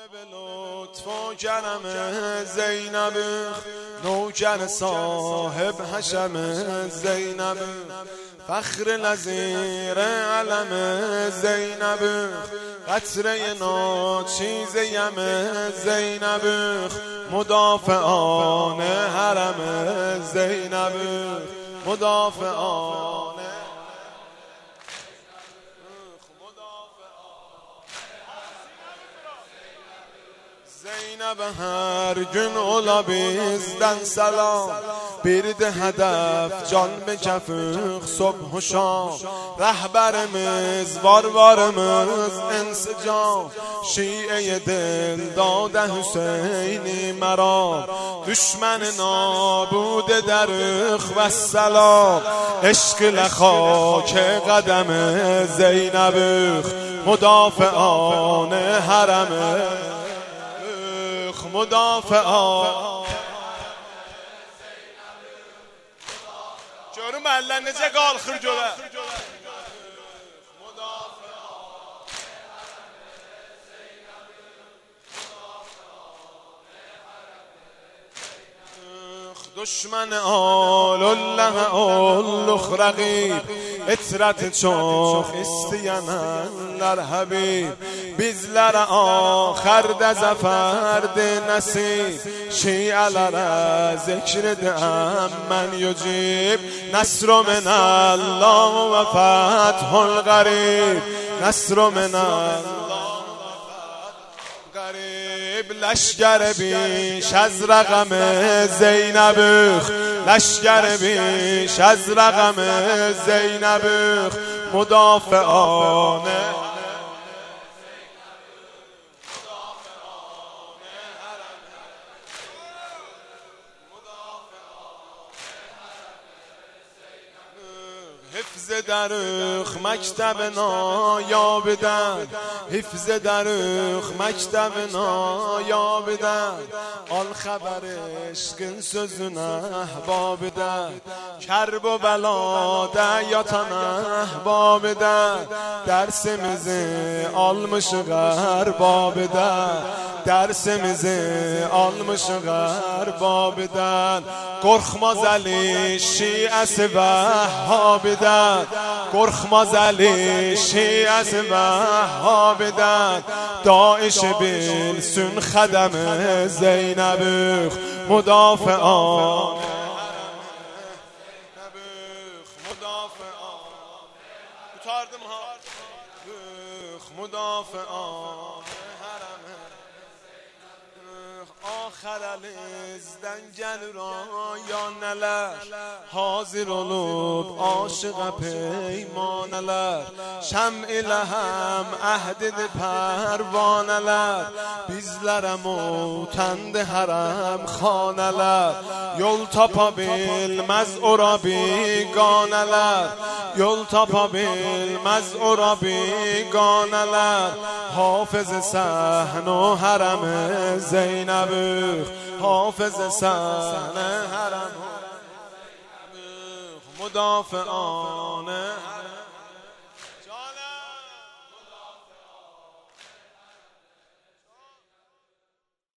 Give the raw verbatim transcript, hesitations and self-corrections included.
به لطف و کرم زینب، نوکر صاحب حشم زینب، فخر نظیر علم زینب، قطره ناچیز یم زینب، مدافعان حرم زینب، مدافعان زینب هر gün ola bizden selam, bir de hedef can be kefik صبح و شام. رهبرimiz varvarımız انسجام، شیعه دل داده حسینی مرام، دشمن نابود در و سلام، عشق لخاک قدم زینب، مدافعان حرم مدافعان جارو محلن نجا قال خرجوله دشمن آل الله اولخ رقیب، اطرت çok isteyenler Habib، bizlere ahirde zaferde nasip، şialere zikredem men yücib، نصر من الله و فتح القریب، نصر من الله غریب، لشگر بیش از رقم زینب، لشگر بیش از رقم زینب، مدافعان حفظ درخ مکتب نایابدن، حفظ درخ مکتب نایابدن، آل خبر عشقin sözüne ahbabden، کرب و بلا دیاتن ahbabden، dersimizi almışıq erbabden، dersimizi almışıq erbabden، qorxmaz əli şiəsi vəhhabdən، qorxmaz əli şiəsi vəhhabdən، داعش bilsin xədəm Zeynəb، مدافعان utardım ha مدافعان آخر الازden gelir ayaneler، hazır olup aşığa peymaneler، şem ile hem ahd edip pervaneler، bizlere mutendi harem haneler، yol tapabilmez ora biganeler، yol tapabilmez ora biganeler، حافظ صحن و حرم زینب، حافظ صحن حرم مدافعان